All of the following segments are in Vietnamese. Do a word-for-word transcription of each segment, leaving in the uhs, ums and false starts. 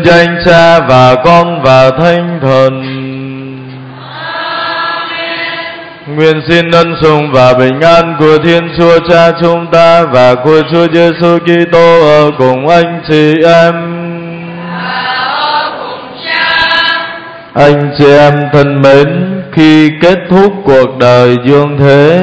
danh Cha và Con và Thánh Thần. Nguyện xin ân sủng và bình an của Thiên Chúa Cha chúng ta và của Chúa Giêsu Kitô ở cùng anh chị em. Anh chị em thân mến, khi kết thúc cuộc đời dương thế,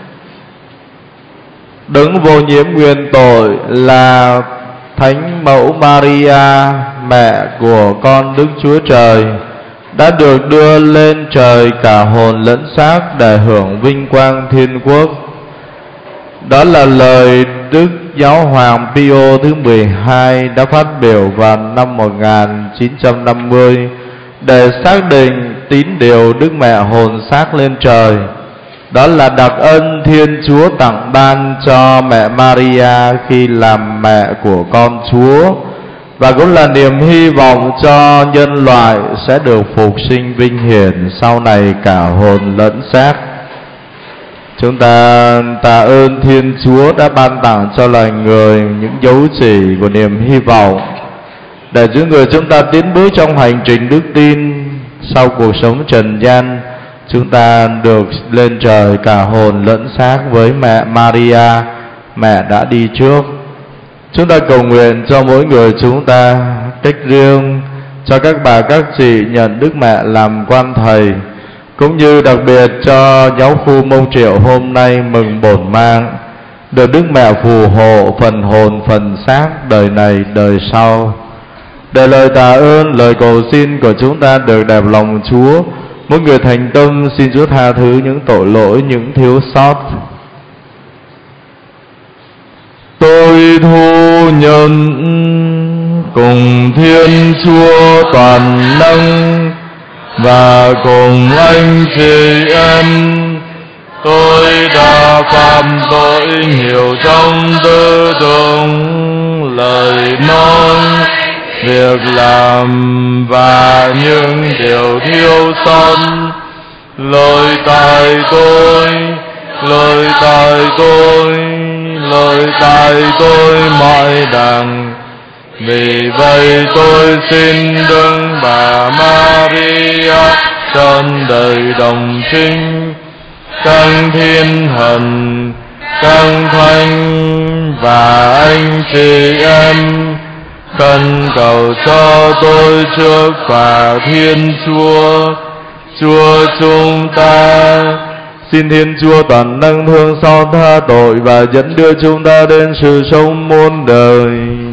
Đấng vô nhiễm nguyên tội là Thánh Mẫu Maria, mẹ của con Đức Chúa Trời, đã được đưa lên trời cả hồn lẫn xác để hưởng vinh quang thiên quốc. Đó là lời Đức Giáo hoàng Pio thứ mười hai đã phát biểu vào năm một nghìn chín trăm năm mươi để xác định tín điều Đức Mẹ hồn xác lên trời. Đó là đặc ân Thiên Chúa tặng ban cho mẹ Maria khi làm mẹ của con Chúa, và cũng là niềm hy vọng cho nhân loại sẽ được phục sinh vinh hiển sau này cả hồn lẫn xác. Chúng ta tạ ơn Thiên Chúa đã ban tặng cho loài người những dấu chỉ của niềm hy vọng để những người chúng ta tiến bước trong hành trình đức tin. Sau cuộc sống trần gian, chúng ta được lên trời cả hồn lẫn xác với mẹ Maria, mẹ đã đi trước. Chúng ta cầu nguyện cho mỗi người chúng ta cách riêng, cho các bà các chị nhận Đức Mẹ làm quan thầy, cũng như đặc biệt cho giáo khu Mông Triệu hôm nay mừng bổn mang, được Đức Mẹ phù hộ phần hồn phần xác đời này đời sau. Để lời tạ ơn, lời cầu xin của chúng ta được đẹp lòng Chúa, mỗi người thành tâm xin Chúa tha thứ những tội lỗi, những thiếu sót. Tôi thu nhận cùng Thiên Chúa toàn năng và cùng anh chị em, tôi đã phạm tội nhiều trong tư tưởng, lời nói, việc làm và những điều thiếu sót. Lời tại tôi, lời tại tôi, lời tại tôi mãi đàng. Vì vậy tôi xin Đức Bà Maria trọn đời đồng trinh, các thiên thần, các thánh và anh chị em khẩn cầu cho tôi trước Phả Thiên Chúa, Chúa chúng ta. Xin Thiên Chúa toàn năng thương xót tha tội và dẫn đưa chúng ta đến sự sống muôn đời.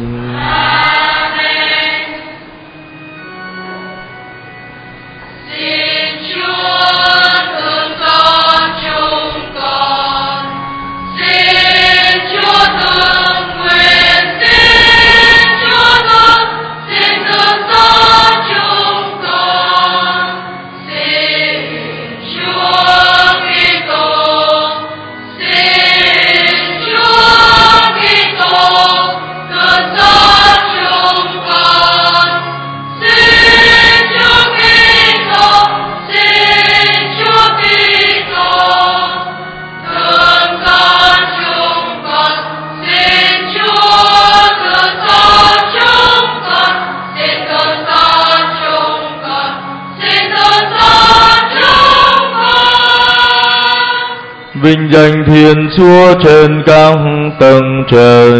Vinh danh Thiên Chúa trên các tầng trời.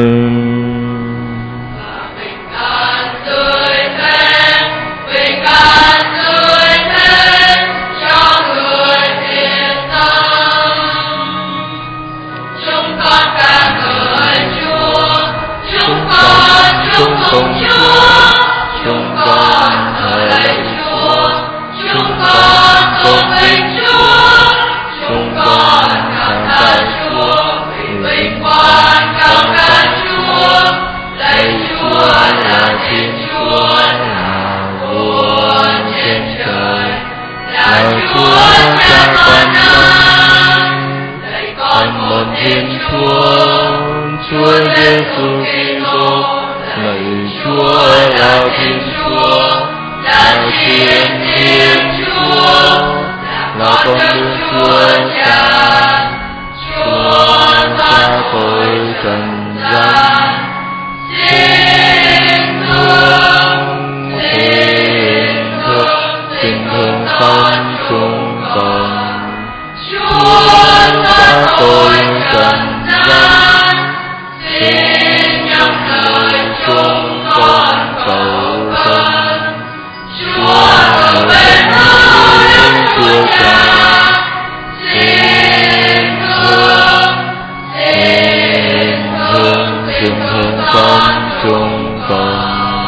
tâm chúng con. Chúa ta tôi cần dân, xin nhắm lời chúng con cầu thân. Chúa ở bên hữu Chúa Cha, xin hương, xin hương, xin hương con chúng con.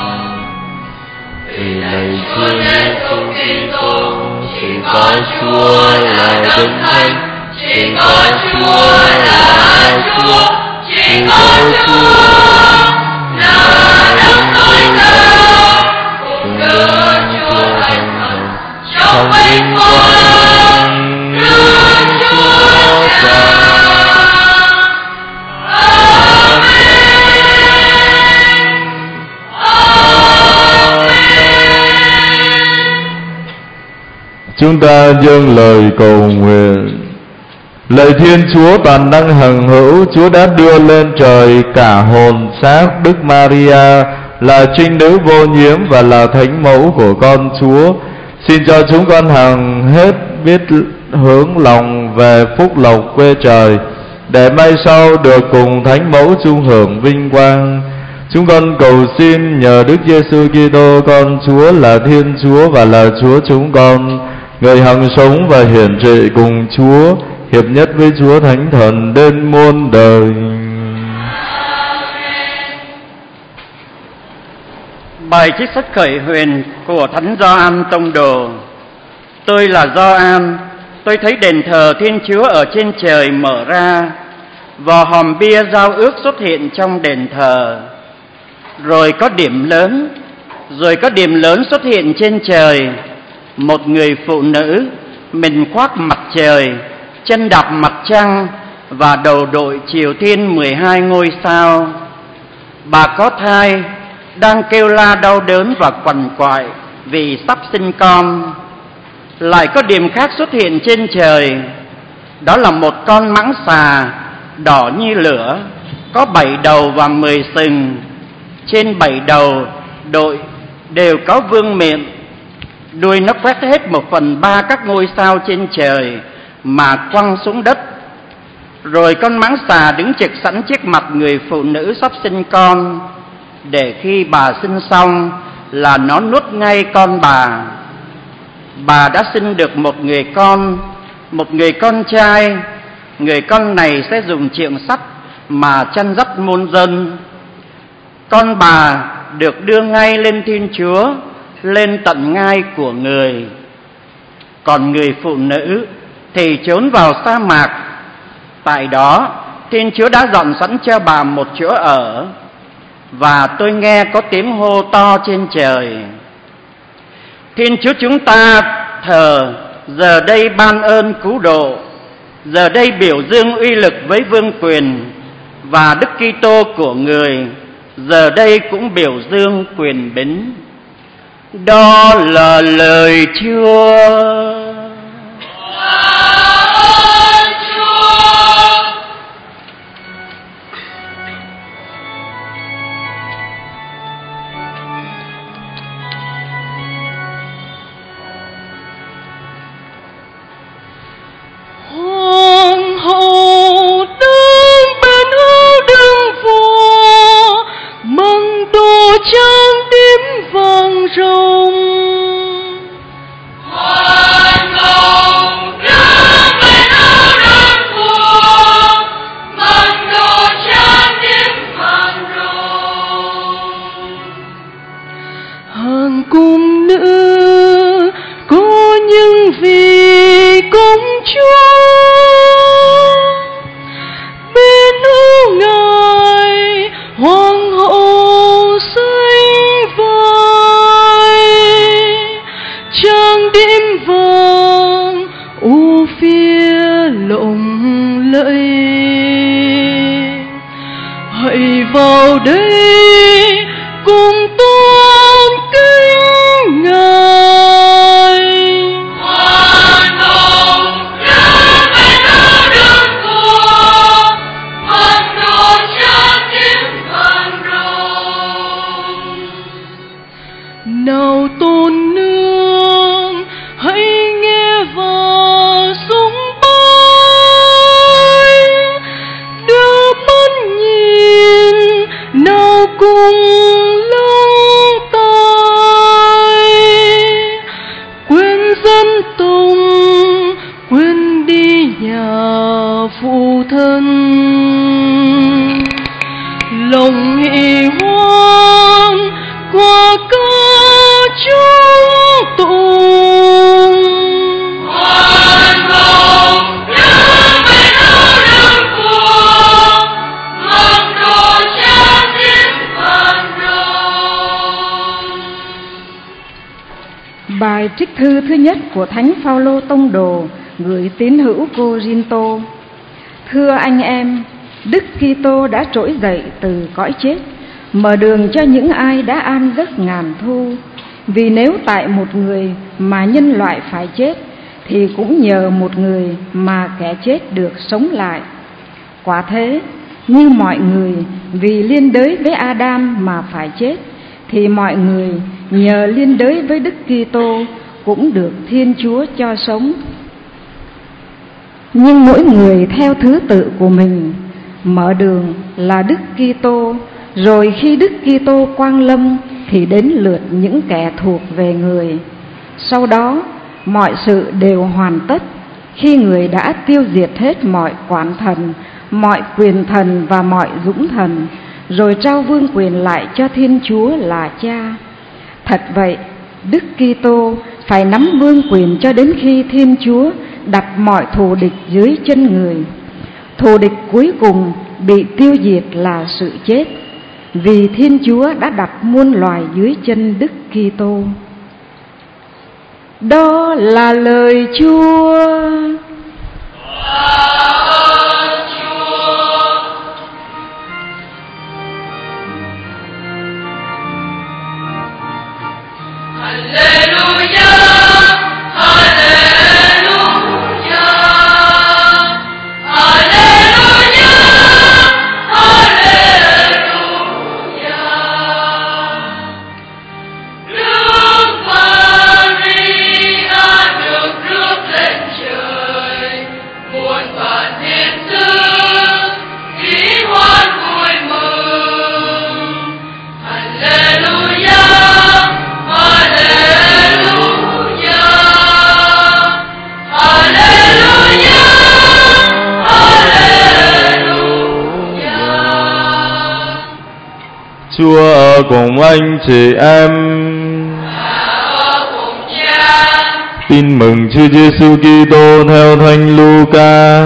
Vì lạy Chúa Giêsu Kitô, chỉ có Chúa là Đức Thánh, chỉ có Chúa là Chúa, chỉ có Chúa là Đức Thánh Thần, cùng Đức Chúa Thánh Thần, trong vinh quang Đức Chúa Cha. Chúng ta dâng lời cầu nguyện. Lạy Thiên Chúa toàn năng hằng hữu, Chúa đã đưa lên trời cả hồn xác Đức Maria là trinh nữ vô nhiễm và là thánh mẫu của con Chúa. Xin cho chúng con hằng hết biết hướng lòng về phúc lộc quê trời, để mai sau được cùng thánh mẫu chung hưởng vinh quang. Chúng con cầu xin nhờ Đức Giêsu Kitô con Chúa là Thiên Chúa và là Chúa chúng con, người hằng sống và hiển trị cùng Chúa, hiệp nhất với Chúa Thánh Thần đến muôn đời. Bài trích sách khởi huyền của Thánh Gioan Tông Đồ. Tôi là Gioan, tôi thấy đền thờ Thiên Chúa ở trên trời mở ra, vò hòm bia giao ước xuất hiện trong đền thờ. Rồi có điểm lớn, rồi có điểm lớn xuất hiện trên trời, một người phụ nữ, mình khoác mặt trời, chân đạp mặt trăng và đầu đội chiều thiên mười hai ngôi sao. Bà có thai, đang kêu la đau đớn và quằn quại vì sắp sinh con. Lại có điểm khác xuất hiện trên trời, đó là một con mãng xà đỏ như lửa, có bảy đầu và mười sừng. Trên bảy đầu đội đều có vương miện, đuôi nó quét hết một phần ba các ngôi sao trên trời mà quăng xuống đất. Rồi con mãng xà đứng trực sẵn trước mặt người phụ nữ sắp sinh con, để khi bà sinh xong là nó nuốt ngay con bà. Bà đã sinh được một người con, một người con trai. Người con này sẽ dùng chiệng sắt mà chăn dắt muôn dân. Con bà được đưa ngay lên Thiên Chúa, lên tận ngai của người. Còn người phụ nữ thì trốn vào sa mạc. Tại đó Thiên Chúa đã dọn sẵn cho bà một chỗ ở. Và tôi nghe có tiếng hô to trên trời: Thiên Chúa chúng ta thờ, giờ đây ban ơn cứu độ, giờ đây biểu dương uy lực với vương quyền, và Đức Kitô của người giờ đây cũng biểu dương quyền bính. Đó là lời Chúa. Hoàng hậu đứng bên hữu Đức Vua, mừng đồ trang điểm vàng rồng. Hoàng hậu đứng bên hữu Đức Vua, mừng đồ trang điểm vàng rồng. Hàng cung nữ có những vị công chúa, bên hữu ngài hoàng hậu xinh vai, trang điểm vàng u phía lộng lẫy. Hãy vào đây cùng tôn kính ngài. Hoàng hậu đứng bên hữu Đức Vua, mừng đồ trang điểm vàng rồng. Nào tôn nương hãy trích thư thứ nhất của Thánh Phaolô tông đồ gửi tín hữu Cô-rinh-tô. Thưa anh em, Đức Kitô đã trỗi dậy từ cõi chết, mở đường cho những ai đã an giấc ngàn thu. Vì nếu tại một người mà nhân loại phải chết, thì cũng nhờ một người mà kẻ chết được sống lại. Quả thế, như mọi người vì liên đới với Adam mà phải chết, thì mọi người nhờ liên đới với Đức Kitô cũng được Thiên Chúa cho sống. Nhưng mỗi người theo thứ tự của mình. Mở đường là Đức Kitô, rồi khi Đức Kitô quang lâm thì đến lượt những kẻ thuộc về người. Sau đó mọi sự đều hoàn tất khi người đã tiêu diệt hết mọi quản thần, mọi quyền thần và mọi dũng thần, rồi trao vương quyền lại cho Thiên Chúa là Cha. Thật vậy, Đức Kitô phải nắm vương quyền cho đến khi Thiên Chúa đặt mọi thù địch dưới chân người. Thù địch cuối cùng bị tiêu diệt là sự chết, vì Thiên Chúa đã đặt muôn loài dưới chân Đức Kitô. Đó là lời Chúa. Chúa ở cùng anh chị em. Tin mừng Chúa Giêsu Kitô theo Thánh Luca.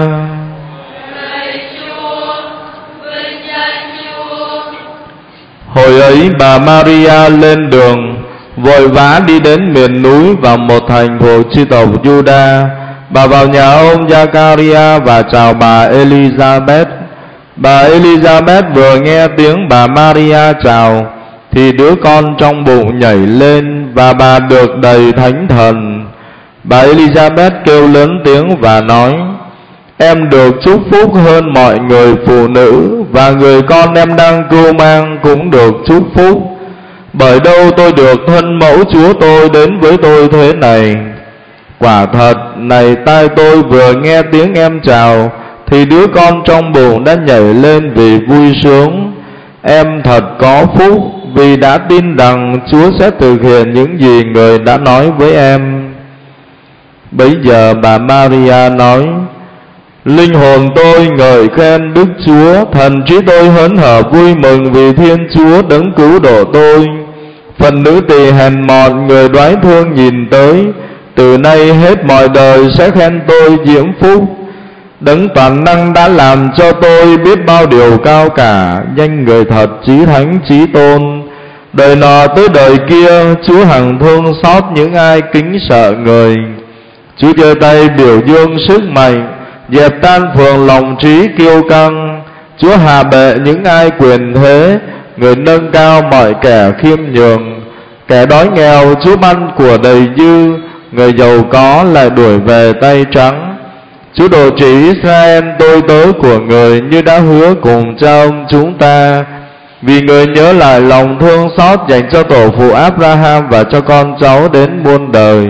Hồi ấy bà Maria lên đường, vội vã đi đến miền núi vào một thành thuộc chi tộc Juda. Bà vào nhà ông Giacaria và chào bà Elizabeth. Bà Elizabeth vừa nghe tiếng bà Maria chào, thì đứa con trong bụng nhảy lên và bà được đầy Thánh Thần. Bà Elizabeth kêu lớn tiếng và nói: Em được chúc phúc hơn mọi người phụ nữ, và người con em đang cưu mang cũng được chúc phúc. Bởi đâu tôi được thân mẫu Chúa tôi đến với tôi thế này? Quả thật, này tai tôi vừa nghe tiếng em chào, thì đứa con trong bụng đã nhảy lên vì vui sướng. Em thật có phúc, vì đã tin rằng Chúa sẽ thực hiện những gì người đã nói với em. Bấy giờ bà Maria nói: Linh hồn tôi ngợi khen Đức Chúa, thần trí tôi hớn hở vui mừng vì Thiên Chúa đấng cứu độ tôi. Phần nữ tỳ hèn mọn người đoái thương nhìn tới, từ nay hết mọi đời sẽ khen tôi diễm phúc. Đấng toàn năng đã làm cho tôi biết bao điều cao cả, danh người thật chí thánh chí tôn. Đời nọ tới đời kia, Chúa hằng thương xót những ai kính sợ người. Chúa giơ tay biểu dương sức mạnh, dẹp tan phường lòng trí kiêu căng. Chúa hạ bệ những ai quyền thế, người nâng cao mọi kẻ khiêm nhường. Kẻ đói nghèo Chúa ban của đầy dư, người giàu có lại đuổi về tay trắng. Chúa độ trị Israel tôi tớ của người, như đã hứa cùng cha ông chúng ta, vì người nhớ lại lòng thương xót dành cho tổ phụ Abraham và cho con cháu đến muôn đời.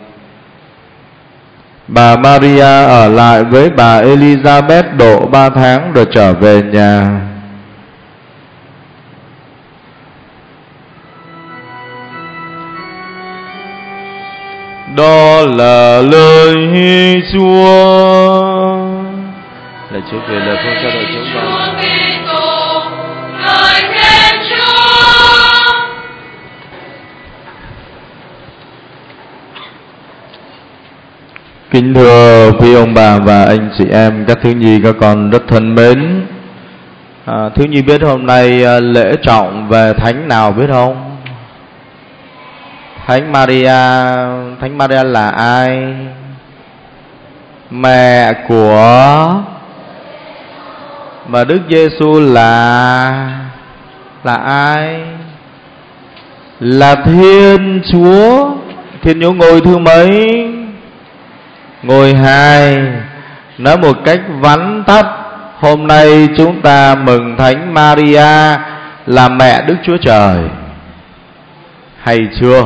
Bà Maria ở lại với bà Elizabeth độ ba tháng rồi trở về nhà. Đó là lời Chúa. Lạy Chúa về lời con cho đời chúng con. Kính thưa quý ông bà và anh chị em, các thiếu nhi các con rất thân mến. À, thiếu nhi biết hôm nay lễ trọng về thánh nào biết không? Thánh Maria, Thánh Maria là ai? Mẹ của mà Đức Giêsu là là ai? Là Thiên Chúa. Thiên Chúa ngôi thứ mấy? Ngôi hai. Nói một cách vắn tắt, hôm nay chúng ta mừng Thánh Maria là mẹ Đức Chúa Trời. Hay chưa?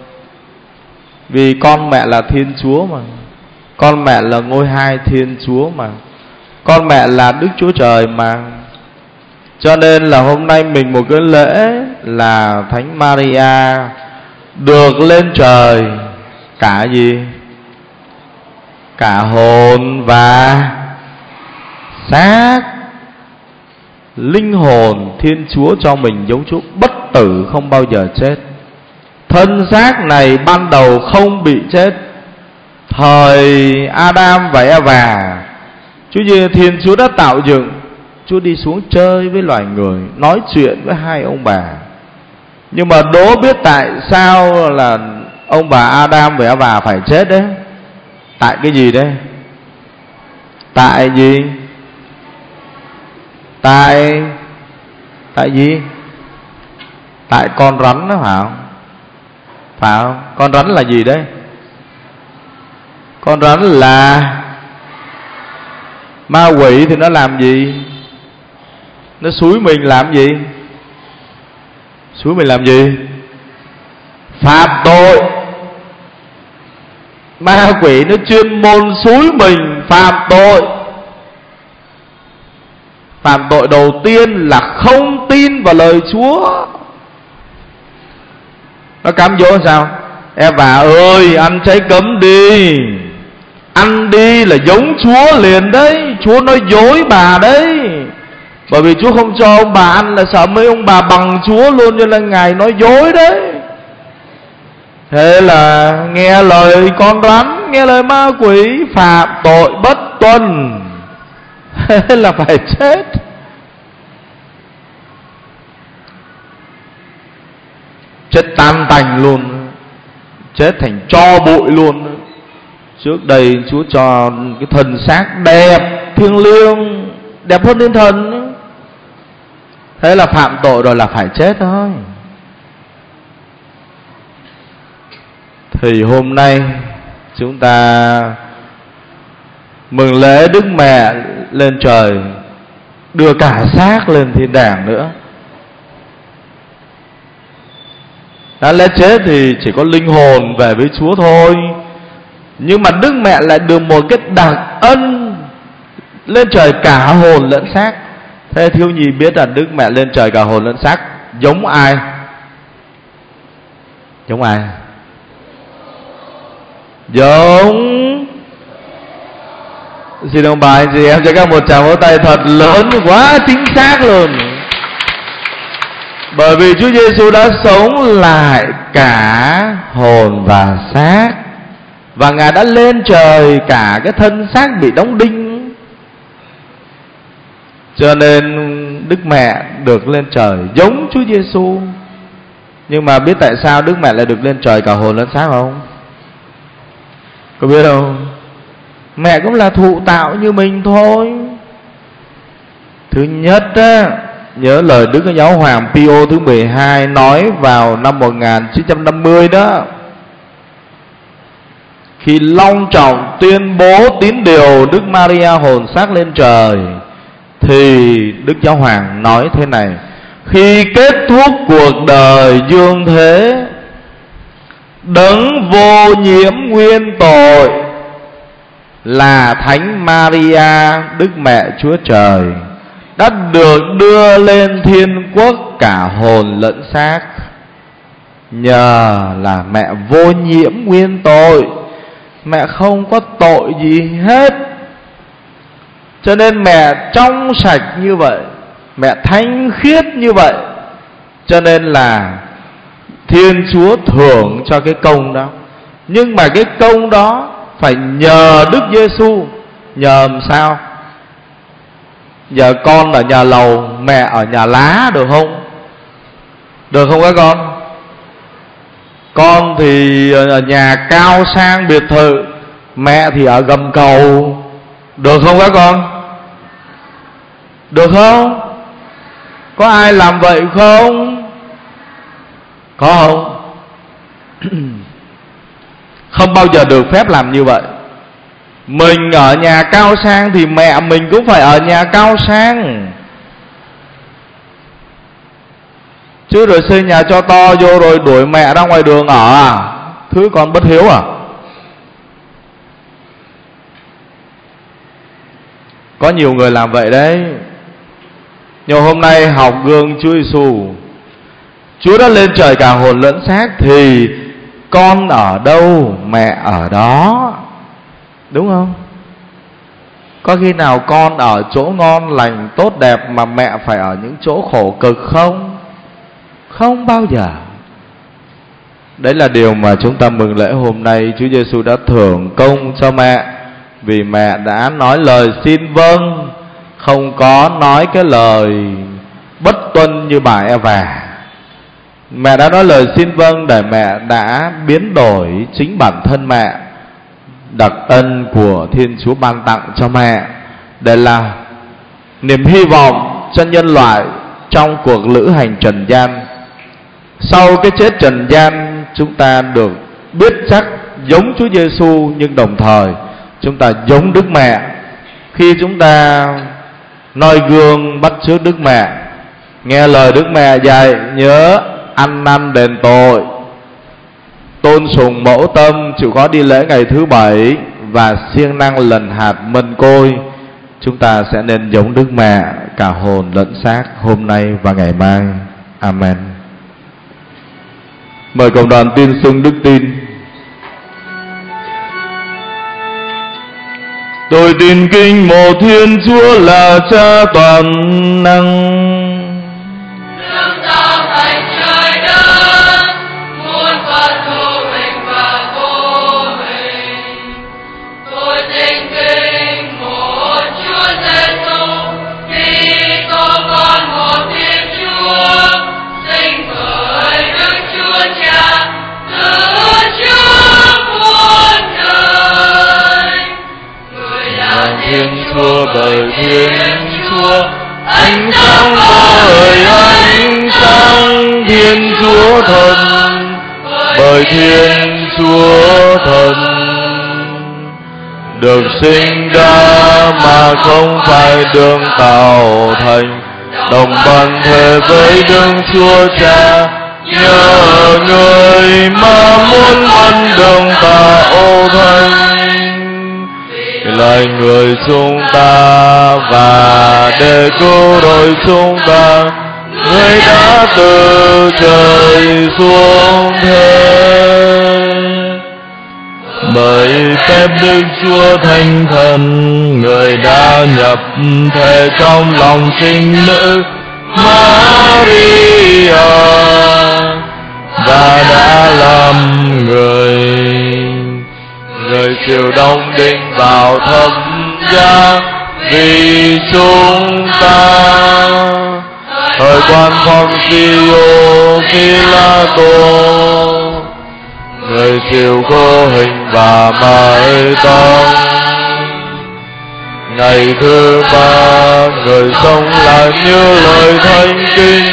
Vì con mẹ là Thiên Chúa mà, con mẹ là ngôi hai Thiên Chúa mà, con mẹ là Đức Chúa Trời mà. Cho nên là hôm nay mình một cái lễ là Thánh Maria được lên trời cả gì? Cả hồn và xác. Linh hồn Thiên Chúa cho mình dấu Chúa bất tử, không bao giờ chết. Thân xác này ban đầu không bị chết. Thời Adam và Eva, Chúa Giêsu Thiên Chúa đã tạo dựng. Chúa đi xuống chơi với loài người, nói chuyện với hai ông bà. Nhưng mà đố biết tại sao là ông bà Adam và Eva phải chết đấy? Tại cái gì đấy? Tại gì? Tại Tại gì? Tại con rắn đó phải không? Phải không? Con rắn là gì đấy? Con rắn là ma quỷ. Thì nó làm gì? Nó xúi mình làm gì? Xúi mình làm gì? Phạm tội. Ma quỷ nó chuyên môn xúi mình phạm tội. Phạm tội đầu tiên là không tin vào lời Chúa. Nó cám dỗ sao? Eva ơi, ăn trái cấm đi, ăn đi là giống Chúa liền đấy. Chúa nói dối bà đấy. Bởi vì Chúa không cho ông bà ăn là sợ mấy ông bà bằng Chúa luôn, cho nên Ngài nói dối đấy. Thế là nghe lời con rắn, nghe lời ma quỷ, phạm tội bất tuân. Thế là phải chết. Chết tan tành luôn, chết thành tro bụi luôn. Trước đây Chúa cho cái thân xác đẹp, thiêng liêng, đẹp hơn thiên thần. Thế là phạm tội rồi là phải chết thôi. Thì hôm nay chúng ta mừng lễ Đức Mẹ lên trời, đưa cả xác lên thiên đàng nữa. Đã lẽ chết thì chỉ có linh hồn về với Chúa thôi. Nhưng mà Đức Mẹ lại được một cái đặc ân lên trời cả hồn lẫn xác. Thế thiếu nhi biết là Đức Mẹ lên trời cả hồn lẫn xác giống ai? Giống ai? Giống Xin ông bà anh chị em cho các một tràng vỗ tay thật lớn, quá chính xác luôn. Bởi vì Chúa Giêsu đã sống lại cả hồn và xác, và Ngài đã lên trời cả cái thân xác bị đóng đinh. Cho nên Đức Mẹ được lên trời giống Chúa Giêsu. Nhưng mà biết tại sao Đức Mẹ lại được lên trời cả hồn lẫn xác không? Có biết không? Mẹ cũng là thụ tạo như mình thôi. Thứ nhất á, nhớ lời Đức Giáo Hoàng Pio thứ mười hai nói vào năm một nghìn chín trăm năm mươi đó, khi long trọng tuyên bố tín điều Đức Maria hồn xác lên trời, thì Đức Giáo Hoàng nói thế này: khi kết thúc cuộc đời dương thế, đấng vô nhiễm nguyên tội là Thánh Maria, Đức Mẹ Chúa Trời, đã được đưa lên thiên quốc cả hồn lẫn xác. Nhờ là mẹ vô nhiễm nguyên tội, mẹ không có tội gì hết, cho nên mẹ trong sạch như vậy, mẹ thanh khiết như vậy, cho nên là Thiên Chúa thưởng cho cái công đó. Nhưng mà cái công đó phải nhờ Đức Giêsu. Nhờ làm sao? Nhờ con ở nhà lầu, mẹ ở nhà lá được không? Được không các con? Con thì ở nhà cao sang biệt thự, mẹ thì ở gầm cầu. Được không các con? Được không? Có ai làm vậy không? Có không? Không bao giờ được phép làm như vậy. Mình ở nhà cao sang thì mẹ mình cũng phải ở nhà cao sang. Chứ rồi xây nhà cho to vô rồi đuổi mẹ ra ngoài đường ở à? Thứ con bất hiếu à? Có nhiều người làm vậy đấy. Nhưng hôm nay học gương Chúa Giêsu, Chúa đã lên trời cả hồn lẫn xác, thì con ở đâu mẹ ở đó, đúng không? Có khi nào con ở chỗ ngon lành tốt đẹp mà mẹ phải ở những chỗ khổ cực không? Không bao giờ. Đấy là điều mà chúng ta mừng lễ hôm nay. Chúa Giêsu đã thưởng công cho mẹ, vì mẹ đã nói lời xin vâng, không có nói cái lời bất tuân như bà Eva. Mẹ đã nói lời xin vâng để mẹ đã biến đổi chính bản thân mẹ, đặc ân của Thiên Chúa ban tặng cho mẹ, để là niềm hy vọng cho nhân loại trong cuộc lữ hành trần gian. Sau cái chết trần gian, chúng ta được biết chắc giống Chúa Giêsu, nhưng đồng thời chúng ta giống Đức Mẹ khi chúng ta noi gương bắt chước Đức Mẹ, nghe lời Đức Mẹ dạy, nhớ ăn năn đền tội, tôn sùng mẫu tâm, chịu khó đi lễ ngày thứ bảy, và siêng năng lần hạt mân côi. Chúng ta sẽ nên giống Đức Mẹ cả hồn lẫn xác hôm nay và ngày mai. Amen. Mời cộng đoàn tin xưng đức tin. Tôi tin kính một Thiên Chúa là Cha toàn năng, Nước tạo thành trời đất, muôn vật hữu hình và vô hình. Tôi tin kính một Chúa Giêsu, Kitô con một Thiên Chúa, sinh bởi Đức Chúa Cha, từ trước muôn đời. Người là Thiên Chúa bởi Thiên Chúa, ánh sáng bởi ánh sáng, Thiên Chúa thần bởi Thiên Chúa thần, được sinh ra mà không phải đường tạo thành, đồng bằng thể với Đức Chúa Cha. Nhờ người mà muốn phân đường tạo thành, lại người chúng ta, và để cứu rỗi chúng ta, người đã từ trời xuống thế. Bởi phép Đức Chúa Thánh Thần, người đã nhập thể trong lòng sinh nữ Maria, và đã làm người. Người chịu đóng đinh vào thập giá vì chúng ta. Thời quan Poncio Pilato, người chịu khổ hình và mài tông. Ngày thứ ba, người sống lại như lời thánh kinh.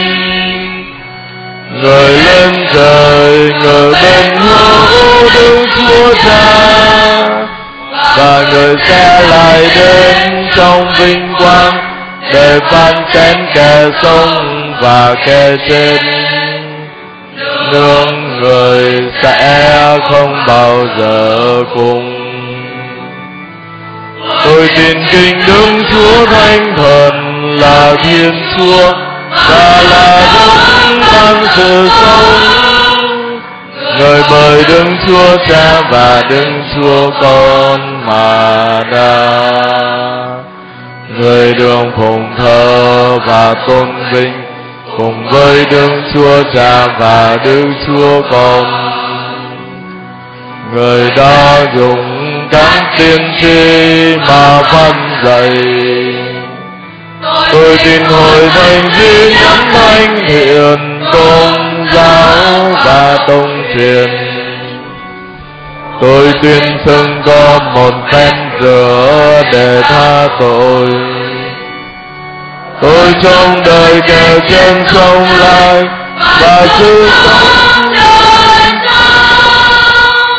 Người lên trời ngự bên hữu Đức Chúa Cha, và người sẽ lại đến trong vinh quang để phán xét kẻ sống và kẻ chết. Nước người sẽ không bao giờ cùng. Tôi tin kính Đức Chúa Thánh Thần là Thiên Chúa, và là Đức ban sự sống. Người bởi Đức Chúa Cha và Đức Chúa Con mà đa. Người được phụng thờ và tôn vinh cùng với Đức Chúa Cha và Đức Chúa Con. Người đã dùng các tiên tri mà phân dạy. Tôi tin hội thánh duy nhất thánh thiện, tôn giáo và tôn truyền. Tôi tuyên xưng có một phen rửa để tha tội. Tôi trong đời kêu chân sống lại và sự sống đời sống.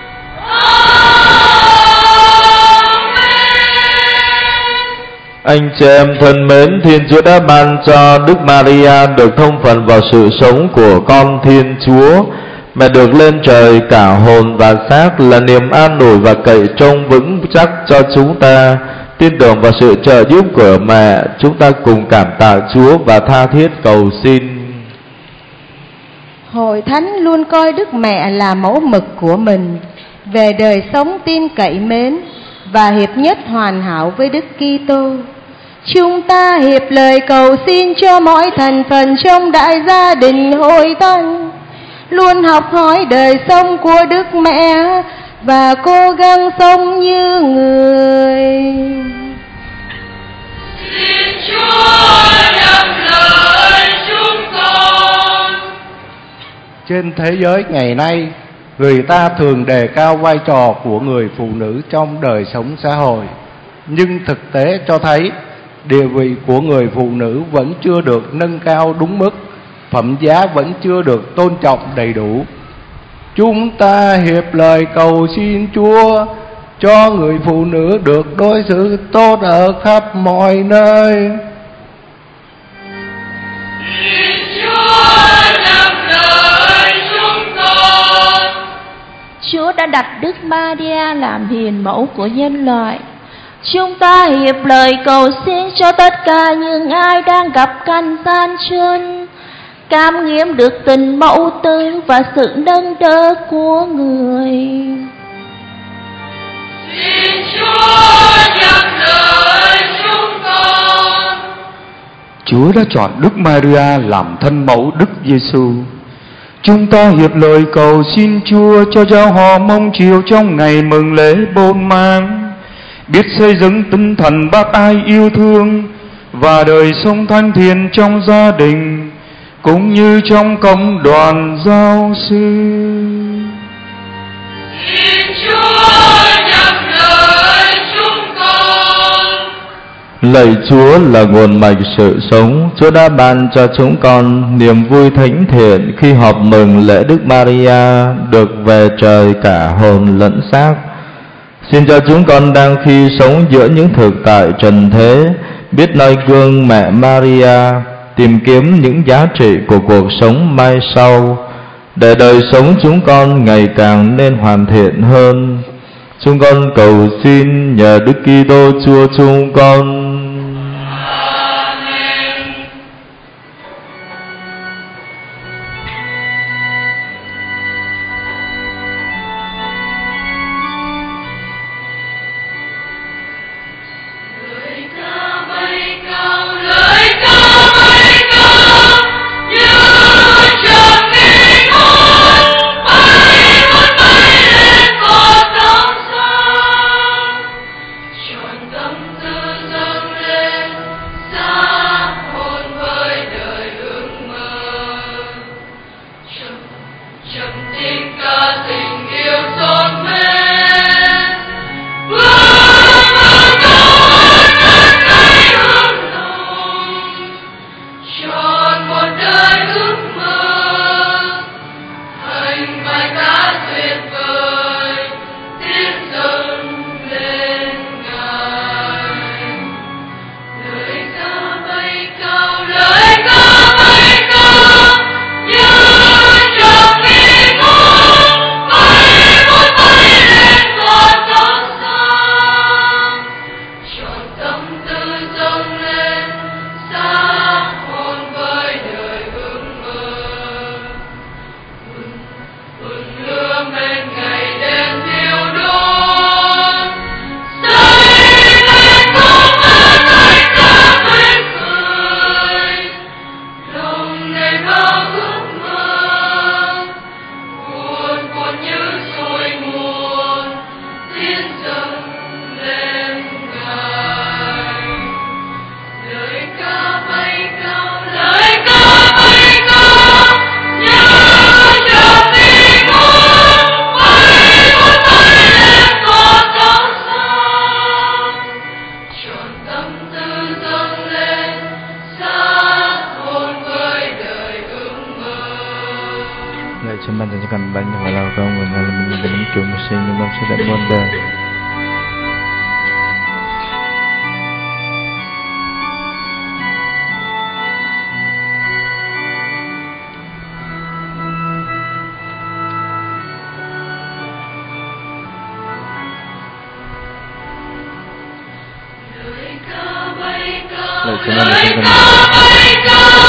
Anh chị em thân mến, Thiên Chúa đã ban cho Đức Maria được thông phần vào sự sống của con Thiên Chúa. Mẹ được lên trời cả hồn và xác là niềm an ủi và cậy trông vững chắc cho chúng ta. Tin tưởng vào sự trợ giúp của mẹ, chúng ta cùng cảm tạ Chúa và tha thiết cầu xin. Hội thánh luôn coi Đức Mẹ là mẫu mực của mình về đời sống tin cậy mến và hiệp nhất hoàn hảo với Đức Kitô. Chúng ta hiệp lời cầu xin cho mỗi thành phần trong đại gia đình hội thánh luôn học hỏi đời sống của Đức Mẹ và cố gắng sống như người. Xin Chúa nhắc lời chúng con. Trên thế giới ngày nay, người ta thường đề cao vai trò của người phụ nữ trong đời sống xã hội, nhưng thực tế cho thấy địa vị của người phụ nữ vẫn chưa được nâng cao đúng mức, phẩm giá vẫn chưa được tôn trọng đầy đủ. Chúng ta hiệp lời cầu xin Chúa cho người phụ nữ được đối xử tốt ở khắp mọi nơi. Xin Chúa nhắc lời chúng con. Chúa đã đặt Đức Maria làm hiền mẫu của nhân loại. Chúng ta hiệp lời cầu xin cho tất cả những ai đang gặp căn gian truân cam nghiệm được tình mẫu tử và sự nâng đỡ của người. Xin Chúa nhắc lời chúng con. Chúa đã chọn Đức Maria làm thân mẫu Đức Giêsu. Chúng ta hiệp lời cầu xin Chúa cho giáo họ mong chiều trong ngày mừng lễ bôn mang, biết xây dựng tinh thần bác ai yêu thương và đời sống thanh thiện trong gia đình cũng như trong cộng đoàn giáo sư. Xin Chúa nhắc lời chúng con. Lạy Chúa là nguồn mạch sự sống, Chúa đã ban cho chúng con niềm vui thánh thiện khi họp mừng lễ Đức Maria được về trời cả hồn lẫn xác. Xin cho chúng con đang khi sống giữa những thực tại trần thế, biết noi gương mẹ Maria, tìm kiếm những giá trị của cuộc sống mai sau, để đời sống chúng con ngày càng nên hoàn thiện hơn. Chúng con cầu xin nhờ Đức Kitô Chúa chúng con. Tâm tư dâng một sinh nhưng mà sẽ lại muôn đời. Lời cho nên là chúng ta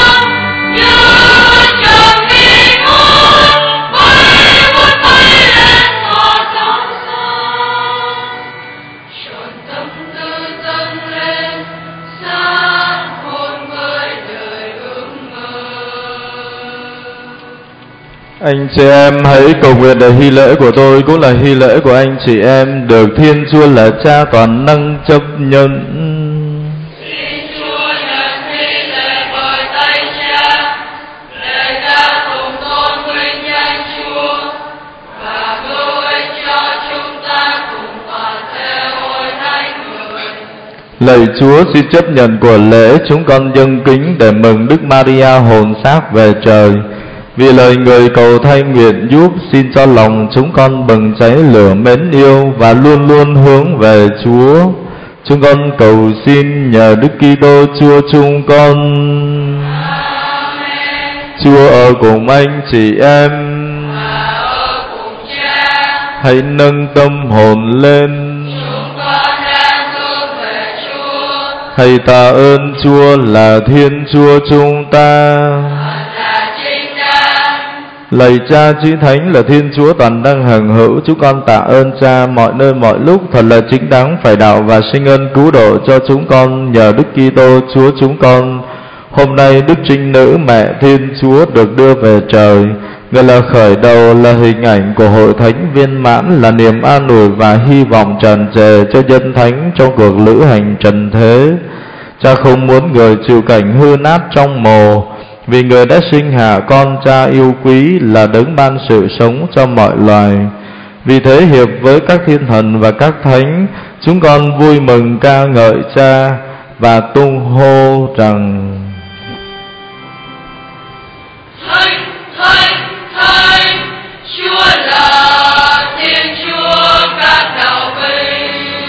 anh chị em hãy cầu nguyện để hy lễ của tôi cũng là hy lễ của anh chị em được Thiên Chúa là Cha toàn năng chấp nhận. Xin Chúa nhận hy lễ bởi tay Cha, để Cha cùng tôn vinh danh Chúa và cứu ích cho chúng ta cùng toàn thể hội thánh người. Lạy Chúa, xin chấp nhận của lễ chúng con dâng kính để mừng Đức Maria hồn xác về trời. Vì lời người cầu thay nguyện giúp, xin cho lòng chúng con bừng cháy lửa mến yêu và luôn luôn hướng về Chúa. Chúng con cầu xin nhờ Đức Kitô Chúa chúng con. Amen. Chúa ở cùng anh chị em. Và ở cùng Cha. Hãy nâng tâm hồn lên. Chúng con đang hướng về Chúa. Hãy tạ ơn Chúa là Thiên Chúa chúng ta. Lạy Cha Chí Thánh là Thiên Chúa toàn năng hằng hữu, chúng con tạ ơn Cha mọi nơi mọi lúc thật là chính đáng phải đạo và sinh ơn cứu độ cho chúng con nhờ Đức Kitô Chúa chúng con. Hôm nay Đức Trinh Nữ Mẹ Thiên Chúa được đưa về trời. Người là khởi đầu, là hình ảnh của hội thánh viên mãn, là niềm an ủi và hy vọng tràn trề cho dân thánh trong cuộc lữ hành trần thế. Cha không muốn người chịu cảnh hư nát trong mồ, vì người đã sinh hạ con Cha yêu quý là đấng ban sự sống cho mọi loài. Vì thế hiệp với các thiên thần và các thánh, chúng con vui mừng ca ngợi Cha và tung hô rằng: Thánh, thánh, thánh, Chúa là Thiên Chúa các đạo vinh.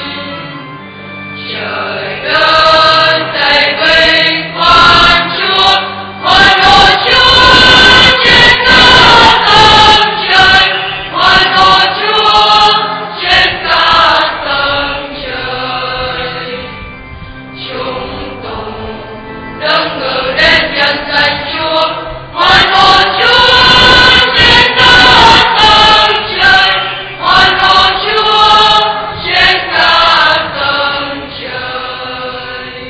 Trời đất thầy vinh quan Chúa, hoan hô Chúa trên các tầng trời, hoan hô Chúa trên các tầng trời. Chúng tùng đấng ngự đến nhân danh Chúa, hoan hô Chúa trên các tầng trời, hoan hô Chúa trên các tầng trời.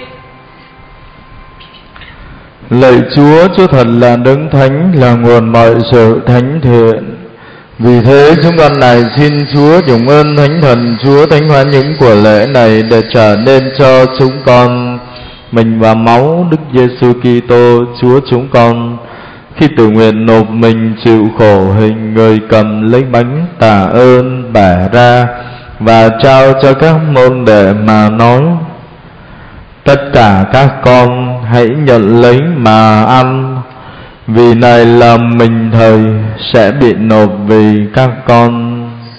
Lạy Chúa, Chúa thật là đấng thánh, là nguồn mọi sự thánh thiện. Vì thế chúng con này xin Chúa dùng ơn Thánh Thần Chúa thánh hóa những của lễ này để trở nên cho chúng con mình và máu Đức Giêsu Kitô Chúa chúng con. Khi tự nguyện nộp mình chịu khổ hình, người cầm lấy bánh tạ ơn bẻ ra và trao cho các môn đệ mà nói: tất cả các con hãy nhận lấy mà ăn, vì này là mình thầy sẽ bị nộp vì các con.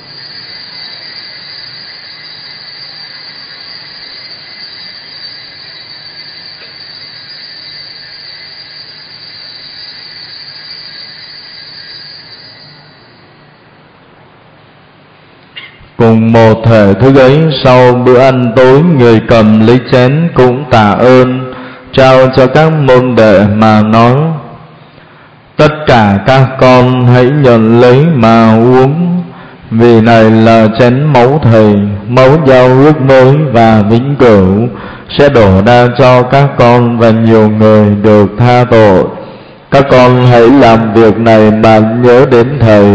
Cùng một thể thức ấy, sau bữa ăn tối, người cầm lấy chén cũng tạ ơn, trao cho các môn đệ mà nói: tất cả các con hãy nhận lấy mà uống, vì này là chén máu thầy, máu giao ước mới và vĩnh cửu, sẽ đổ ra cho các con và nhiều người được tha tội. Các con hãy làm việc này mà nhớ đến thầy.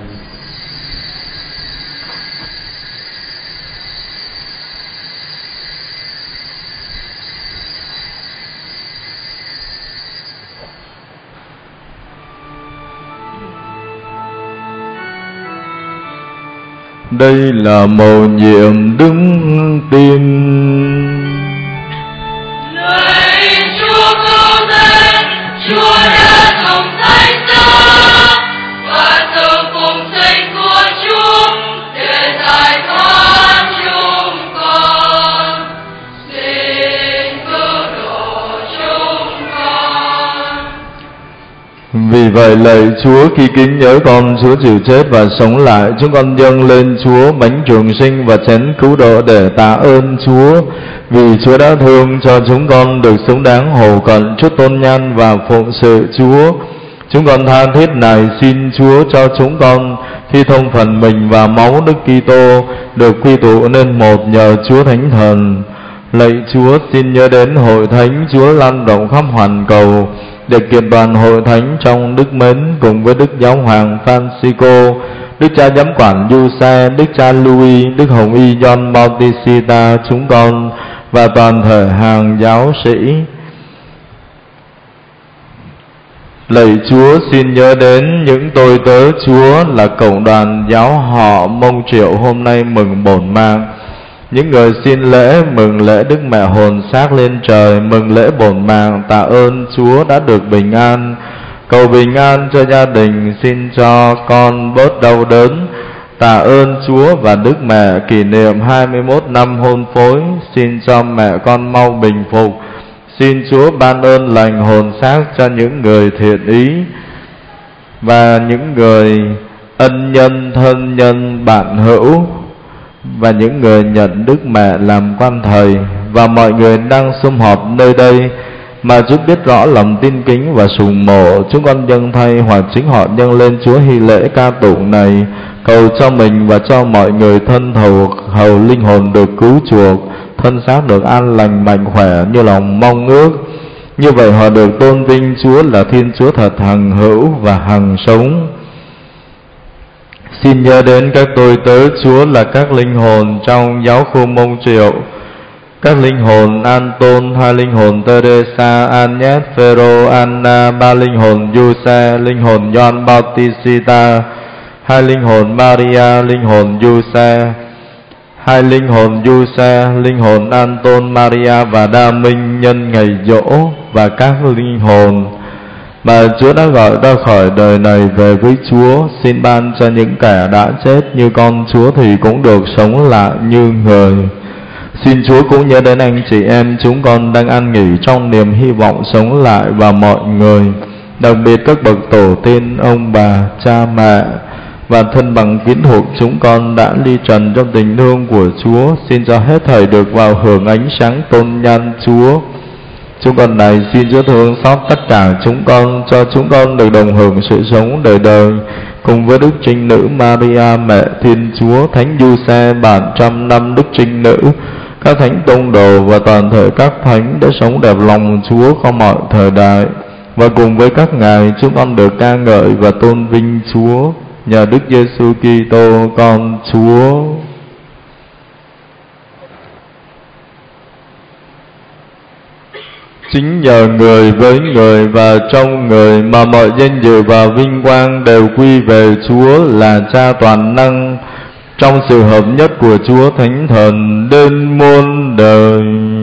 Đây là mầu nhiệm đức tin. Lạy Chúa cứu thế, Chúa đã dùng thánh giá và từ cùng sinh của Chúa để Vì vậy lạy Chúa, khi kính nhớ con Chúa chịu chết và sống lại, chúng con dâng lên Chúa bánh trường sinh và chén cứu độ để tạ ơn Chúa. Vì Chúa đã thương cho chúng con được sống đáng hầu cận chút tôn nhan và phụng sự Chúa. Chúng con tha thiết này xin Chúa cho chúng con khi thông phần mình và máu Đức Kitô được quy tụ nên một nhờ Chúa Thánh Thần. Lạy Chúa, xin nhớ đến hội thánh Chúa lan rộng khắp hoàn cầu, để kiện toàn hội thánh trong đức mến cùng với Đức Giáo hoàng Francisco, Đức cha giám quản Giuse, Đức cha Louis, Đức Hồng y John Bautista, chúng con và toàn thể hàng giáo sĩ. Lạy Chúa, xin nhớ đến những tôi tớ Chúa là cộng đoàn giáo họ Mông Triệu hôm nay mừng bổn mạng, những người xin lễ mừng lễ Đức Mẹ hồn xác lên trời, mừng lễ bổn mạng tạ ơn Chúa đã được bình an. Cầu bình an cho gia đình, xin cho con bớt đau đớn. Tạ ơn Chúa và Đức Mẹ kỷ niệm hai mươi mốt năm hôn phối, xin cho mẹ con mau bình phục. Xin Chúa ban ơn lành hồn xác cho những người thiện ý và những người ân nhân, thân nhân, bạn hữu và những người nhận Đức Mẹ làm quan thầy và mọi người đang sum họp nơi đây mà Chúa biết rõ lòng tin kính và sùng mộ. Chúng con dâng thay hoặc chính họ dâng lên Chúa hy lễ ca tụng này, cầu cho mình và cho mọi người thân thầu hầu linh hồn được cứu chuộc, thân xác được an lành mạnh khỏe như lòng mong ước. Như vậy họ được tôn vinh Chúa là Thiên Chúa thật hằng hữu và hằng sống. Xin nhớ đến các tôi tớ Chúa là các linh hồn trong giáo khu Mông Triệu, các linh hồn Anton, hai linh hồn Teresa, Agnes, Phêrô, Anna, ba linh hồn Giuse, linh hồn John Bautista, hai linh hồn Maria, linh hồn Giuse, hai linh hồn Giuse, linh hồn Anton, Maria và Đa Minh nhân ngày giỗ, và các linh hồn mà Chúa đã gọi ra khỏi đời này về với Chúa. Xin ban cho những kẻ đã chết như con Chúa thì cũng được sống lại như người. Xin Chúa cũng nhớ đến anh chị em chúng con đang an nghỉ trong niềm hy vọng sống lại, và mọi người, đặc biệt các bậc tổ tiên, ông bà, cha mẹ và thân bằng quyến thuộc chúng con đã ly trần trong tình thương của Chúa. Xin cho hết thảy được vào hưởng ánh sáng tôn nhan Chúa. Chúng con này xin Chúa thương xót tất cả chúng con, cho chúng con được đồng hưởng sự sống đời đời cùng với Đức Trinh Nữ Maria Mẹ Thiên Chúa, Thánh Giuse bản trăm năm Đức Trinh Nữ, các thánh tông đồ và toàn thể các thánh đã sống đẹp lòng Chúa không mọi thời đại. Và cùng với các ngài chúng con được ca ngợi và tôn vinh Chúa nhờ Đức Giêsu Kitô con Chúa. Chính nhờ người, với người và trong người mà mọi danh dự và vinh quang đều quy về Chúa là Cha toàn năng, trong sự hợp nhất của Chúa Thánh Thần đến muôn đời.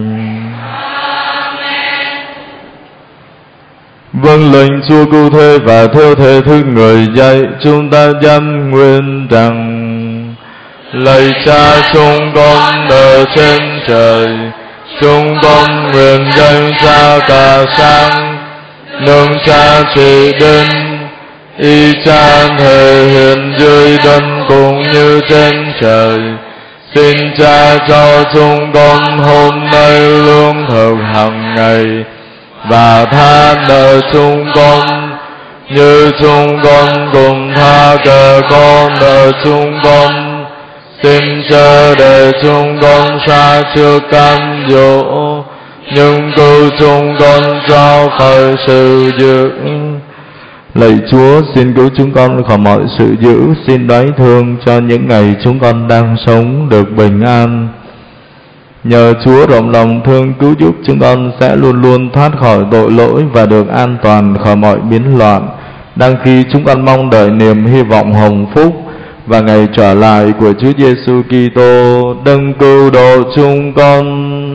Vâng lệnh Chúa cứu thế và theo thể thức người dạy, chúng ta dám nguyện rằng: lạy Cha chúng con ở trên trời, chúng con nguyện danh Cha cả sáng, nương Cha trị đến, ý Cha thể hiện dưới đất cũng như trên trời. Xin Cha cho chúng con hôm nay lương thực hàng ngày, và tha nợ chúng con như chúng con cùng tha kẻ có nợ chúng con. Xin chớ để chúng con xa trước cám dỗ, nhưng cứu chúng con ra khỏi sự dữ. Lạy Chúa, xin cứu chúng con khỏi mọi sự dữ. Xin đoái thương cho những ngày chúng con đang sống được bình an. Nhờ Chúa rộng lòng thương cứu giúp, chúng con sẽ luôn luôn thoát khỏi tội lỗi và được an toàn khỏi mọi biến loạn, đang khi chúng con mong đợi niềm hy vọng hồng phúc và ngày trở lại của Chúa Giêsu Kitô đấng cứu độ chúng con.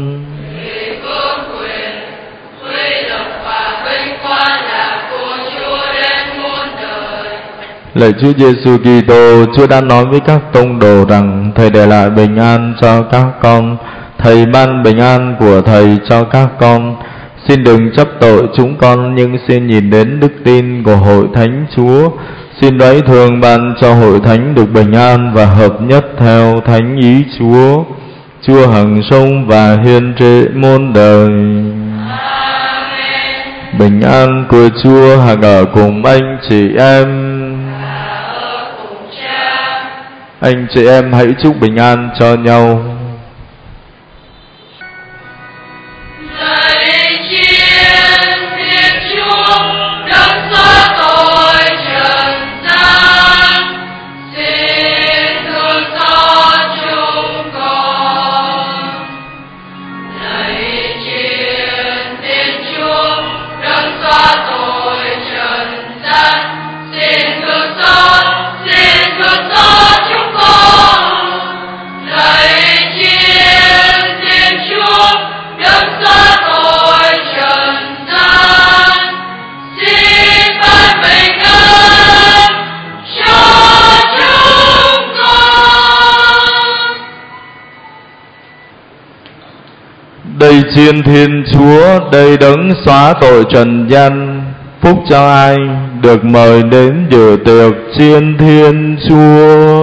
Lạy Chúa Giêsu Kitô, Chúa đã nói với các tông đồ rằng Thầy để lại bình an cho các con. Thầy ban bình an của Thầy cho các con. Xin đừng chấp tội chúng con, nhưng xin nhìn đến đức tin của hội thánh Chúa. Xin đấng thương ban cho hội thánh được bình an và hợp nhất theo thánh ý Chúa. Chúa hằng sống và hiên trị muôn đời. Amen. Bình an của Chúa hằng ở cùng anh chị em. Anh chị em hãy chúc bình an cho nhau. Đây chiên Thiên Chúa, đây đấng xóa tội trần gian, phúc cho ai được mời đến dự tiệc chiên Thiên Chúa.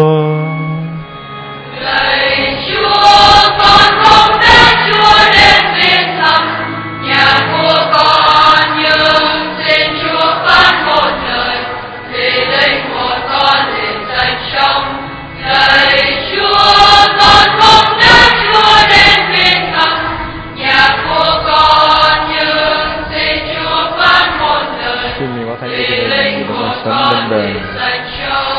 Lạy Chúa, con không để Chúa đến viên thăm nhà của con, nhưng xin Chúa phán một lời vì linh hồn con liền sạch trong. Lạy Chúa, con không để Chúa đến viên thăm nhà của con, nhưng xin Chúa phán một lời vì linh hồn con liền sạch trong.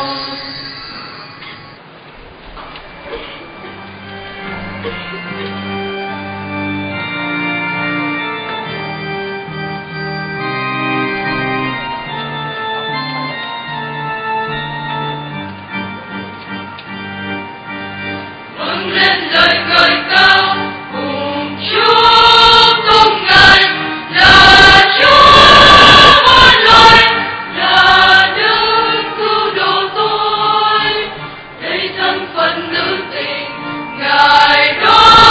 Vâng lên lời ngợi cao cùng Chúa cùng Ngài, là Chúa muôn loài, là Đức cứu độ tôi. Đây thân phận nữ tình Ngài đó.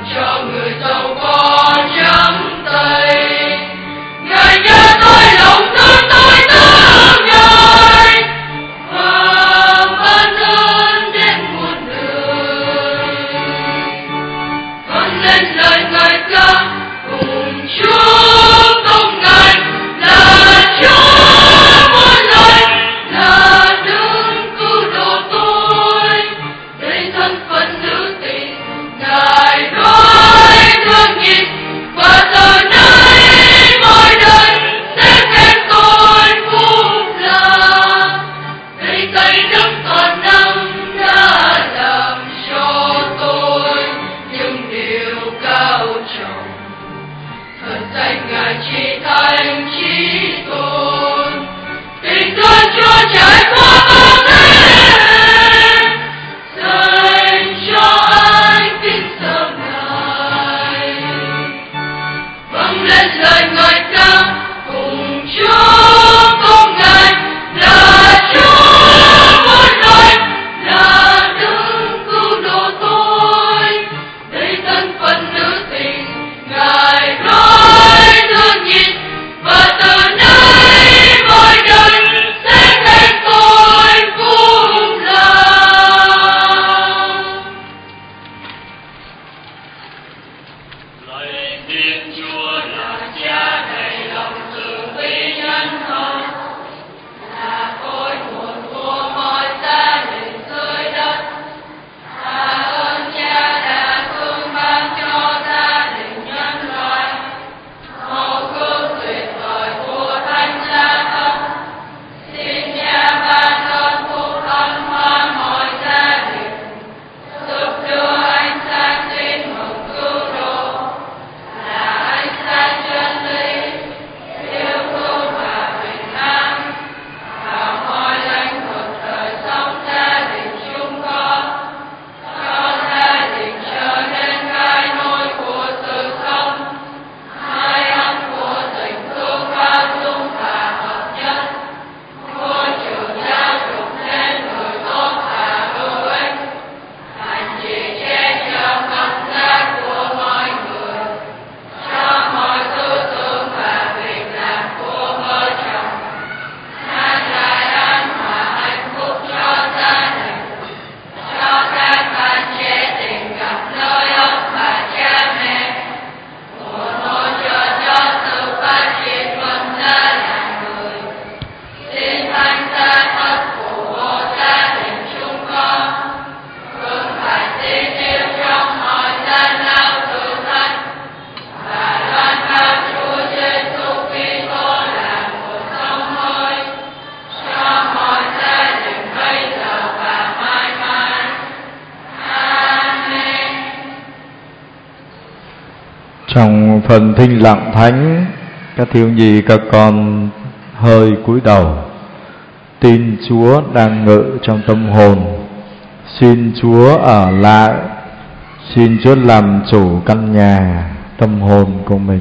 cho người giàu có trắng tay. Ngài nhớ tôi lòng thương tôi thương Ngài và ban ơn đến muôn đời. Vâng lên lời ngài ca cùng Chúa công Ngài là Chúa muôn loài, là đấng cứu độ tôi. Đây thân phận nữ tình Ngài nói thương nhìn, và giờ này mọi đời sẽ khen tôi phúc lạ. Đây tay đức toàn năng đã làm cho tôi những điều cao trọng. Thật danh Ngài chỉ thánh chí tôn, tình thương Chúa trải qua bao thế, dành cho ai kính sợ Ngài. Vâng lên lời ngợi ca cùng Chúa công Ngài là Chúa muôn loài, là đấng cứu độ tôi. Đây thân phận nữ tình Ngài nói thương nhìn, và từ nay mọi đời sẽ khen tôi phúc lạ. Lạy Thiên Chúa là Cha đầy lòng từ bi nhân hậu, là cội nguồn của mọi gia đình dưới đất. Tạ ơn Cha đã thương ban cho gia đình nhân loại mẫu gương tuyệt vời của Thánh Cha Không. Xin Cha ban ơn phúc ân hoa mọi gia đình, giúp đưa ánh sáng tin mừng cứu độ, là ánh sáng chân lý, yêu thương và bình an vào mọi lĩnh vực đời sống gia đình chúng con, cho gia đình trở nên cái nôi của sự sống, mái ấm của tình thương bao dung và hợp nhất, môi trường giáo dục nên người tốt và hữu ích, hành trì che chở công tác của mọi người, cho mọi tư tưởng và việc làm của vợ chồng, mang lại an hòa hạnh phúc cho gia đình, cho các bạn trẻ tìm gặp nơi ông bà cha mẹ, nguồn hỗ trợ cho sự phát triển vươn ra làm người. Xin Thánh Cha Thất phù hộ gia đình chúng con, vững phải tin yêu trong mọi gian lao thử thách, và loan báo Chúa Giêsu Kitô là nguồn sống mới cho mọi gia đình bây giờ và mãi mãi. Amen. Trong phần thinh lặng thánh, các thiếu nhi các con hơi cúi đầu, tin Chúa đang ngự trong tâm hồn. Xin Chúa ở lại, xin Chúa làm chủ căn nhà tâm hồn của mình.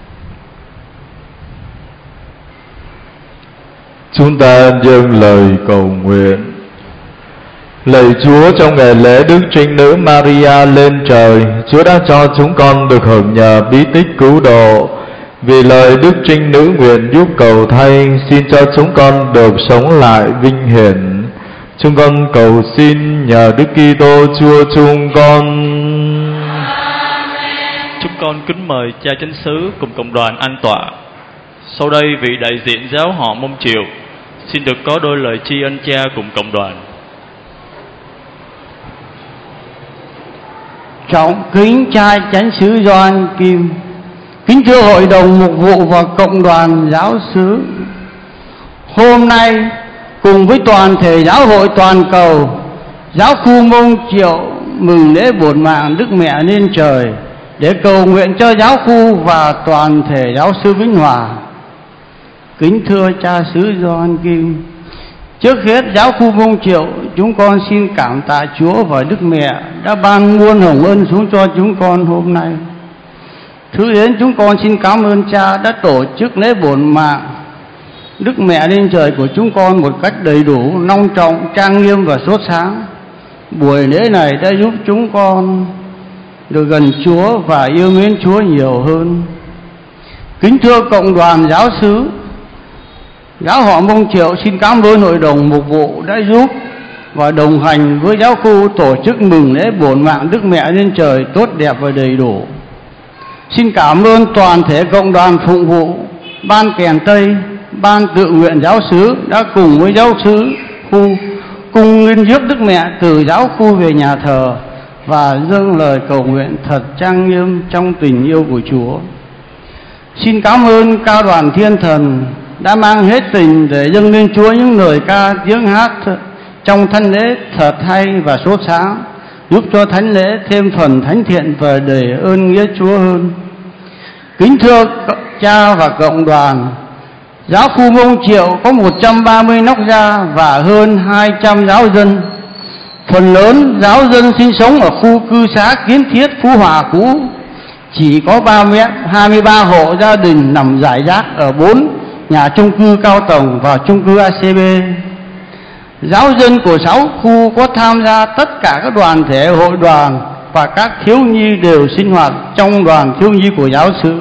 Chúng ta dâng lời cầu nguyện. Lạy Chúa, trong ngày lễ Đức Trinh Nữ Maria lên trời, Chúa đã cho chúng con được hưởng nhờ bí tích cứu độ. Vì lời Đức Trinh Nữ nguyện giúp cầu thay, xin cho chúng con được sống lại vinh hiển. Chúng con cầu xin nhờ Đức Kitô Chúa chúng con. Chúng con kính mời cha chánh xứ cùng cộng đoàn an tọa. Sau đây vị đại diện giáo họ Mông Triều xin được có đôi lời tri ân cha cùng cộng đoàn. Trọng kính cha chánh xứ Gioan Kim, kính thưa hội đồng mục vụ và cộng đoàn giáo xứ, hôm nay cùng với toàn thể giáo hội toàn cầu, giáo khu Mông Triệu mừng lễ bổn mạng Đức Mẹ lên trời để cầu nguyện cho giáo khu và toàn thể giáo xứ Vĩnh Hòa. Kính thưa cha xứ Gioan Kim, trước hết giáo khu Mông Triệu chúng con xin cảm tạ Chúa và Đức Mẹ đã ban muôn hồng ân xuống cho chúng con hôm nay. Thứ đến chúng con xin cảm ơn cha đã tổ chức lễ bổn mạng Đức Mẹ lên trời của chúng con một cách đầy đủ, long trọng, trang nghiêm và sốt sáng. Buổi lễ này đã giúp chúng con được gần Chúa và yêu mến Chúa nhiều hơn. Kính thưa cộng đoàn giáo xứ, giáo họ Mông Triệu xin cảm ơn hội đồng mục vụ đã giúp và đồng hành với giáo khu tổ chức mừng lễ bổn mạng Đức Mẹ lên trời tốt đẹp và đầy đủ. Xin cảm ơn toàn thể cộng đoàn phụng vụ, ban kèn Tây, ban tự nguyện giáo xứ đã cùng với giáo xứ khu cùng lên rước Đức Mẹ từ giáo khu về nhà thờ và dâng lời cầu nguyện thật trang nghiêm trong tình yêu của Chúa. Xin cảm ơn ca đoàn thiên thần đã mang hết tình để dâng lên Chúa những lời ca tiếng hát trong thánh lễ thật hay và sốt sáng, giúp cho thánh lễ thêm phần thánh thiện và đầy ơn nghĩa Chúa hơn. Kính thưa cha và cộng đoàn, giáo khu Mông Triệu có một trăm ba mươi nóc gia và hơn hai trăm giáo dân. Phần lớn giáo dân sinh sống ở khu cư xá Kiến Thiết, Phú Hòa cũ. Chỉ có hai mươi ba hộ gia đình nằm rải rác ở bốn nhà chung cư cao tầng và chung cư a xê bê. Giáo dân của sáu khu có tham gia tất cả các đoàn thể hội đoàn và các thiếu nhi đều sinh hoạt trong đoàn thiếu nhi của giáo xứ.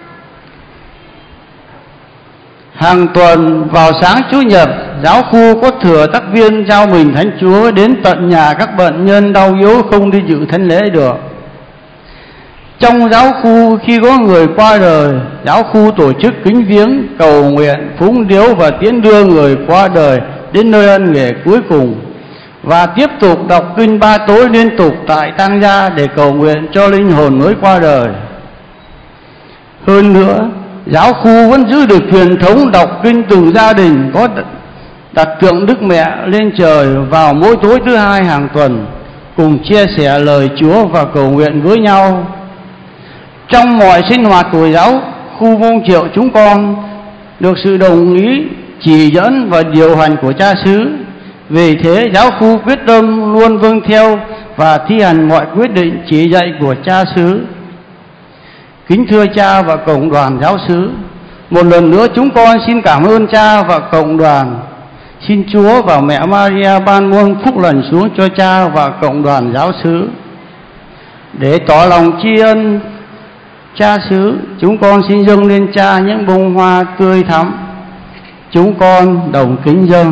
Hàng tuần vào sáng Chủ nhật, giáo khu có thừa tác viên giao mình Thánh Chúa đến tận nhà các bệnh nhân đau yếu không đi dự thánh lễ được. Trong giáo khu khi có người qua đời, giáo khu tổ chức kính viếng, cầu nguyện, phúng điếu và tiễn đưa người qua đời đến nơi ân nghề cuối cùng, và tiếp tục đọc kinh ba tối liên tục tại tang gia để cầu nguyện cho linh hồn mới qua đời. Hơn nữa, giáo khu vẫn giữ được truyền thống đọc kinh từng gia đình có đặt tượng Đức Mẹ lên trời vào mỗi tối thứ hai hàng tuần, cùng chia sẻ lời Chúa và cầu nguyện với nhau. Trong mọi sinh hoạt của giáo khu Mông Triệu chúng con được sự đồng ý, chỉ dẫn và điều hành của cha xứ. Vì thế giáo khu quyết tâm luôn vâng theo và thi hành mọi quyết định chỉ dạy của cha xứ. Kính thưa cha và cộng đoàn giáo xứ, một lần nữa chúng con xin cảm ơn cha và cộng đoàn. Xin Chúa và mẹ Maria ban muôn phúc lành xuống cho cha và cộng đoàn giáo xứ. Để tỏ lòng tri ân cha xứ, chúng con xin dâng lên cha những bông hoa tươi thắm. Chúng con đồng kính dâng.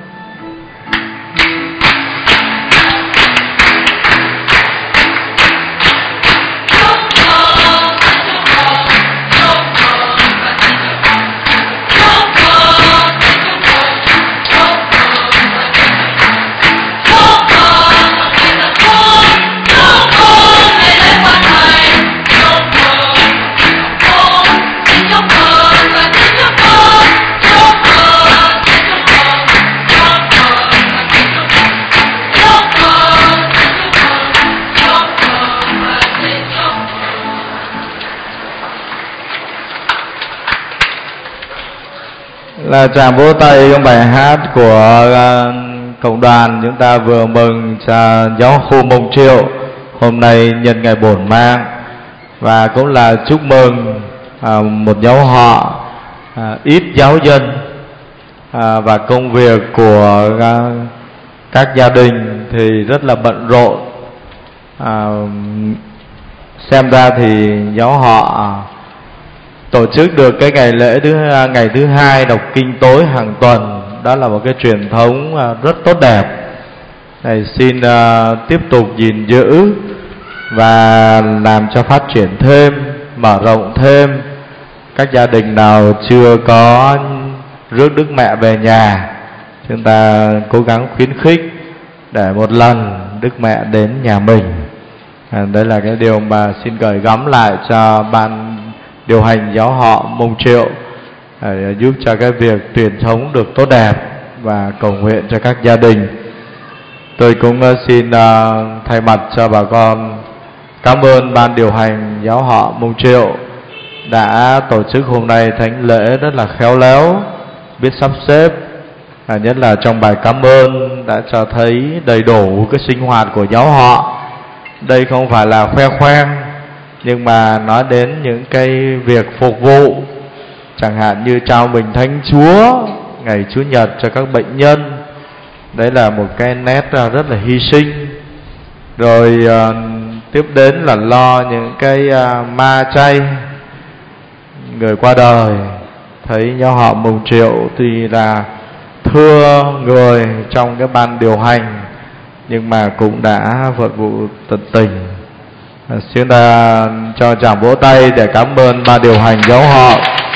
Là tràng vỗ tay trong bài hát của uh, cộng đoàn chúng ta vừa mừng cha giáo khu Mông Triệu hôm nay nhân ngày bổn mang, và cũng là chúc mừng uh, một giáo họ uh, ít giáo dân uh, và công việc của uh, các gia đình thì rất là bận rộn. Uh, xem ra thì giáo họ uh, tổ chức được cái ngày lễ thứ ngày thứ hai đọc kinh tối hàng tuần, đó là một cái truyền thống rất tốt đẹp. Thầy xin uh, tiếp tục gìn giữ và làm cho phát triển thêm, mở rộng thêm. Các gia đình nào chưa có rước Đức Mẹ về nhà, chúng ta cố gắng khuyến khích để một lần Đức Mẹ đến nhà mình. À, đấy là cái điều mà xin gửi gắm lại cho ban điều hành giáo họ Mông Triệu, để giúp cho cái việc truyền thống được tốt đẹp và cầu nguyện cho các gia đình. Tôi cũng xin uh, thay mặt cho bà con cảm ơn ban điều hành giáo họ Mông Triệu đã tổ chức hôm nay thánh lễ rất là khéo léo, biết sắp xếp, à, nhất là trong bài cảm ơn đã cho thấy đầy đủ cái sinh hoạt của giáo họ. Đây không phải là khoe khoang, nhưng mà nói đến những cái việc phục vụ, chẳng hạn như trao mình Thánh Chúa ngày Chủ nhật cho các bệnh nhân. Đấy là một cái nét rất là hy sinh. Rồi uh, tiếp đến là lo những cái uh, ma chay, người qua đời. Thấy nhóm họ Mùng Triệu thì là thưa người trong cái ban điều hành, nhưng mà cũng đã phục vụ tận tình. À, xin ta cho tràng vỗ tay để cảm ơn ban điều hành giáo họ.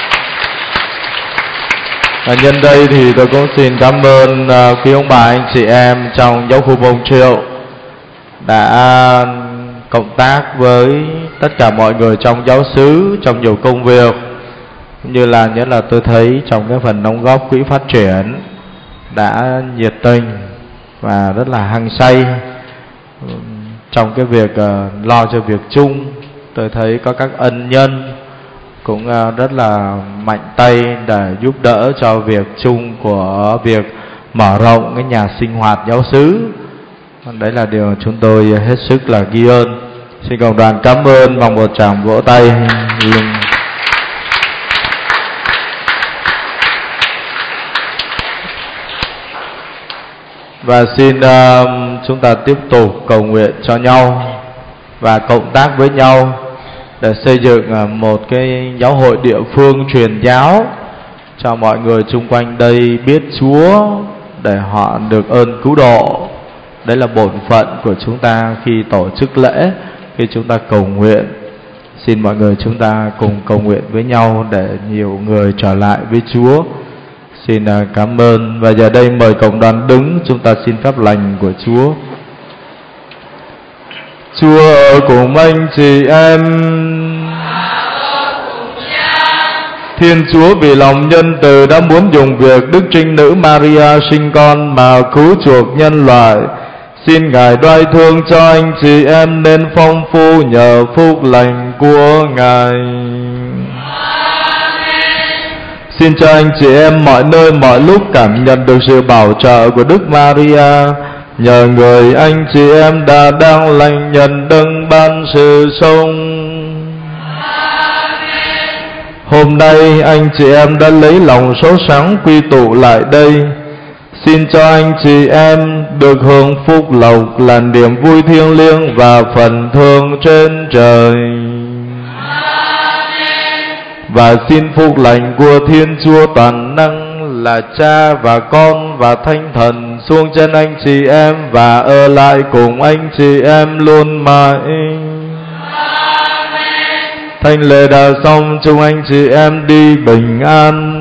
Và nhân đây thì tôi cũng xin cảm ơn uh, quý ông bà anh chị em trong giáo khu Mùng Triệu đã cộng tác với tất cả mọi người trong giáo xứ trong nhiều công việc, cũng như là nhất là tôi thấy trong cái phần đóng góp quỹ phát triển đã nhiệt tình và rất là hăng say trong cái việc uh, lo cho việc chung. Tôi thấy có các ân nhân cũng uh, rất là mạnh tay để giúp đỡ cho việc chung của việc mở rộng cái nhà sinh hoạt giáo xứ. Đấy là điều chúng tôi hết sức là ghi ơn. Xin cộng đoàn cảm ơn bằng một tràng vỗ tay. Và xin uh, chúng ta tiếp tục cầu nguyện cho nhau và cộng tác với nhau để xây dựng uh, một cái giáo hội địa phương truyền giáo cho mọi người chung quanh đây biết Chúa, để họ được ơn cứu độ. Đấy là bổn phận của chúng ta khi tổ chức lễ, khi chúng ta cầu nguyện. Xin mọi người chúng ta cùng cầu nguyện với nhau để nhiều người trở lại với Chúa. Xin cảm ơn. Và giờ đây mời cộng đoàn đứng, chúng ta xin phép lành của Chúa. Chúa ở cùng anh chị em. Thiên Chúa vì lòng nhân từ đã muốn dùng việc Đức Trinh Nữ Maria sinh con mà cứu chuộc nhân loại. Xin Ngài đoái thương cho anh chị em nên phong phú nhờ phúc lành của Ngài. Xin cho anh chị em mọi nơi mọi lúc cảm nhận được sự bảo trợ của Đức Maria. Nhờ người anh chị em đã đang lành nhận đấng ban sự sống. Hôm nay anh chị em đã lấy lòng sốt sắng quy tụ lại đây. Xin cho anh chị em được hưởng phúc lộc là niềm vui thiêng liêng và phần thưởng trên trời. Và xin phúc lành của Thiên Chúa toàn năng là Cha và Con và Thánh Thần xuống trên anh chị em và ở lại cùng anh chị em luôn mãi. Thánh lễ đã xong, chúng anh chị em đi bình an.